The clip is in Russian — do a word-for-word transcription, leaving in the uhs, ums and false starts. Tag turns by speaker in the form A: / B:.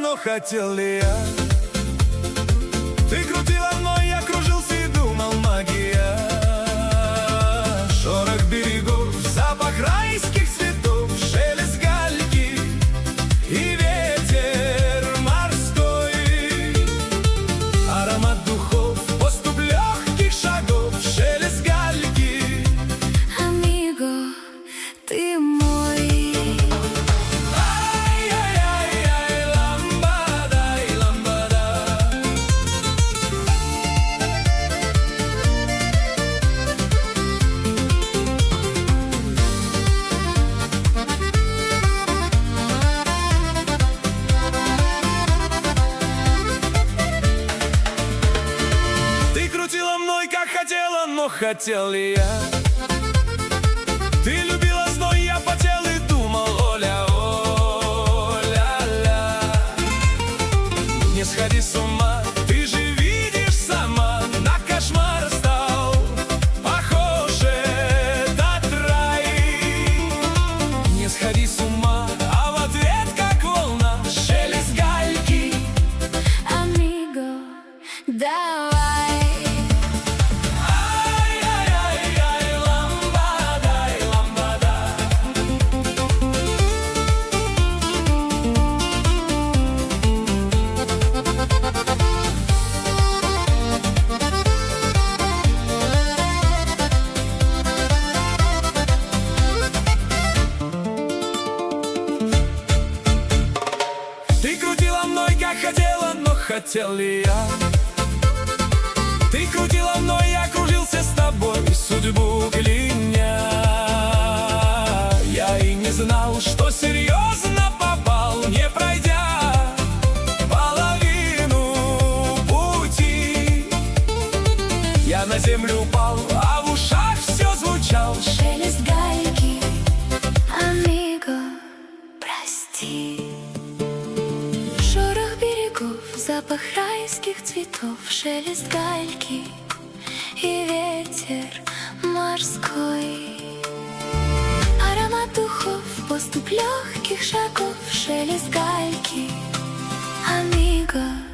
A: но хотел ли я? Ты крутила мной, я кружился и думал, магия. Шорох берегов, запах райских цветов, шелест гальки и ветер морской, аромат духов, поступь легких шагов, шелест гальки.
B: Амиго, ты мой.
A: Крутила мной, как хотела, но хотел ли я? Ты любила зной, я потел и думал, Оля, Оля-ля. Не сходи с ума, ты же видишь сама, на кошмар стал похож этот рай. Не сходи с ума, а в ответ как волна, шелест гальки.
B: Амиго, давай.
A: Ты крутила мной, как хотела, но хотел ли я? Ты крутила мной, я кружился с тобой, судьбу кляня. Я и не знал, что серьезно попал, не пройдя половину пути. Я на землю упал, а в ушах все звучал
B: Шелест гальки, амиго, прости. Шорох берегов, запах райских цветов, шелест гальки и ветер морской, аромат духов, поступь легких шагов, шелест гальки, амиго.